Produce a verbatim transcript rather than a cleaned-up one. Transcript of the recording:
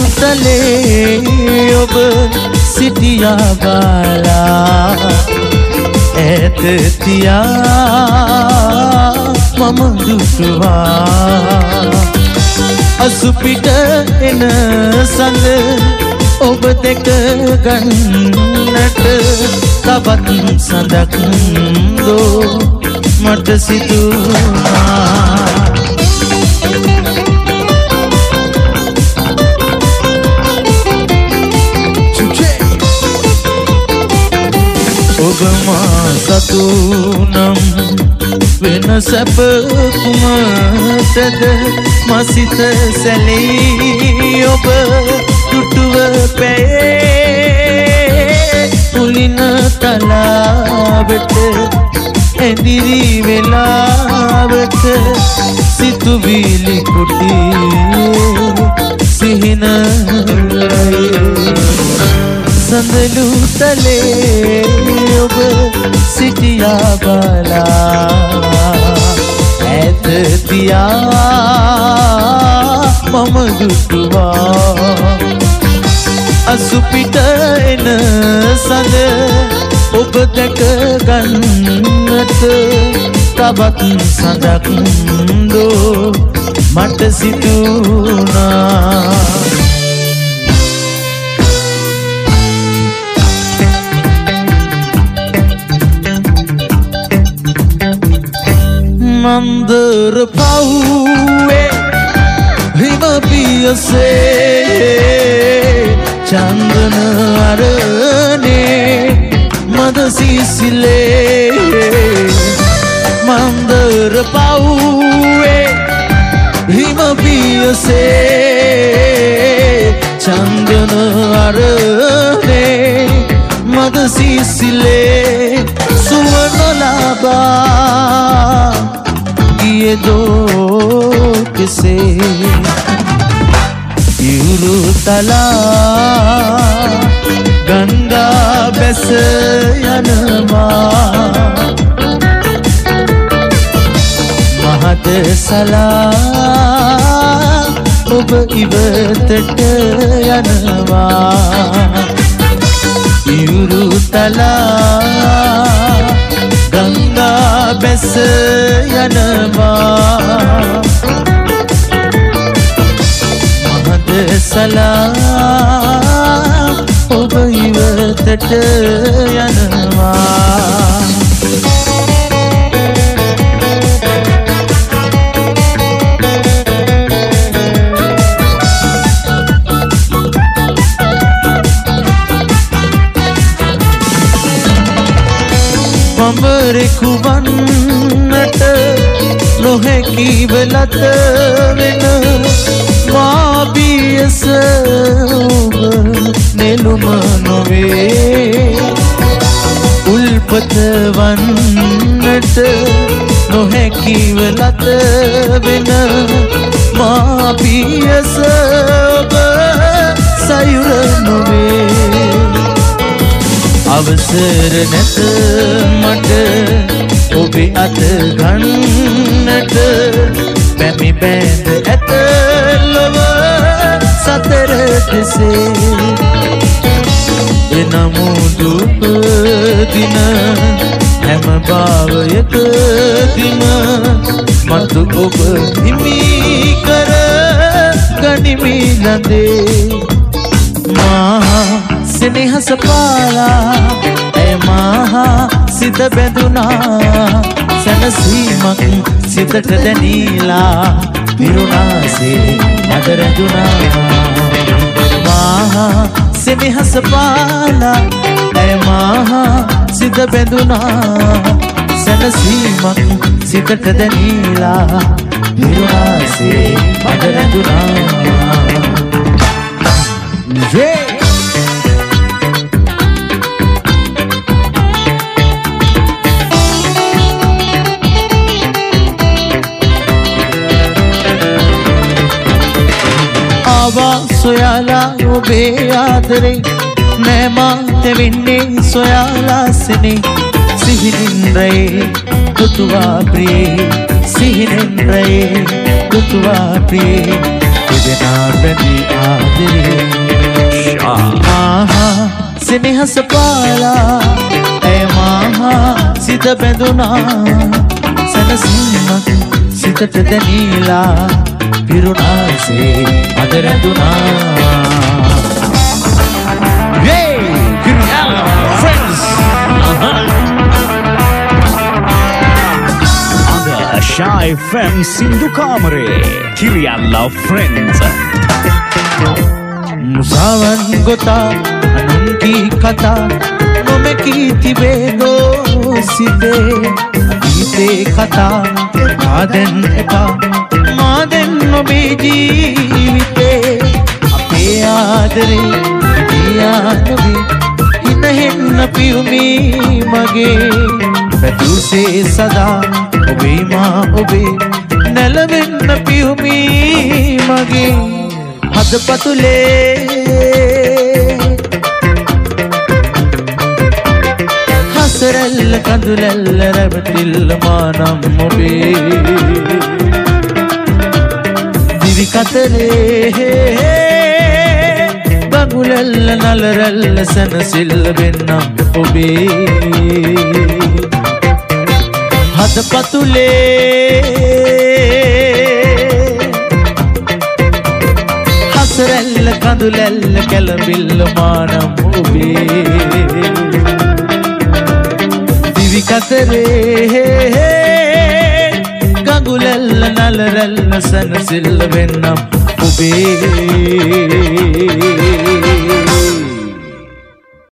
තලේ ඔබ සිටියා බලා ඈත තියා මම දුටුවා අසුපිට එන සඳ ඔබ දෙක ගන්නට තවත් සඳක් දෝ මට සිතුනා ඔබ මා සතු නම් වෙන සැප කුමටද මසිත සැලී ඔබ දුටුව පැයේ පුලින තලාවට ඇදිරි වෙලාවට සිතුවිලි කුටි සිහින සඳලු තලේ ඔබ සිටියා බලා ඈත තියා මම දුටුවා අසුපිට එන සඳ ඔබ දැක ගන්නට තවත් සඳක් දෝ මට සිතුනා මන්දර පවුවේ හිම පියසේ චන්දන අරනේ මද සිසිලේ මන්දර පවුවේ හිම පියසේ චන්දන අරනේ මද සිසිලේ සුවන ලබා ये दो किसे युरु तला गंगा बस यनमा महत सला ඔබ ඉවතට යනවා युरु तला गंगा बस යනවා මහද සලා ඔබ ඉවතට යනවා මමරෙකු වන්නට නොහැකි වෙලත වෙන මා බියස ඔබ නෙළුම නොවේ උල්පත වන්නට නොහැකි වෙලත වෙන මා බියස ඔබ සයුර නොවේ අවසර නැත මට ඔබේ අත ගන්නට පැමි බැඳ ඇත ලොව සතර දෙසේ එනමුදු දින හැම භාවයකදීම මතු ඔබ හිමි කර ගනිමි ලදේ මා සෙනෙහස පාලා ඇය මහා සිත බැඳුනා සැනසීමක් සිතට දැනීලා පිරුණාසේ මට රැඳුනා මහා සෙනෙහස පාලා ඇය මහා සිත බැඳුනා සැනසීමක් සිතට දැනීලා පිරුණාසේ මට රැඳුනා සොයාලා ඔබේ ආදරේ නෑ මාත වෙන්නේ සොයාලා සෙනේ සිහිනෙන් රේ දුතුවා ප්‍රියේ සිහිනෙන් රේ දුතුවා ප්‍රියේ දෙනාටනි ආදරේ ආහා සෙනෙහස පාලා ඇය මාහා සිත බැඳුනා සනසීමක් සිතට දැනීලා පිරුණාසේ අද රැඳුනා Hey! Kirialla Friends! Ada Shah F M Sindhu Kamare Kirialla Friends මුසාවන් ගොතා අනුන්ගේ කතා නොමැකී තිබේදෝ සිතේ අතීතේ කතා ආදෙන් එපා මාදෙන් නොබේ ජීවිතේ අපේ ආදරේ දියා නොබේ හිනහෙන්න පියුමී මගේ පැතුසේ සදා ඔබේ මා ඔබේ නැලවෙන්න පියුමී මගේ හදපතුලේ හසරැල්ල කඳුලැල්ල රැවටිල්ල මානම් ඔබේ දිවි කතරේ ගඟුලැල්ල නලරැල්ල සැනසිල්ල වෙන්නම් ඔබේ හදපතුලේ හසරැල්ල කඳුලැල්ල කැළඹිල්ල මානම් ඔබේ දිවි කතරේ ගඟුලැල්ල නලරැල්ල සැනසිල්ල වෙන්නම් ඔබේ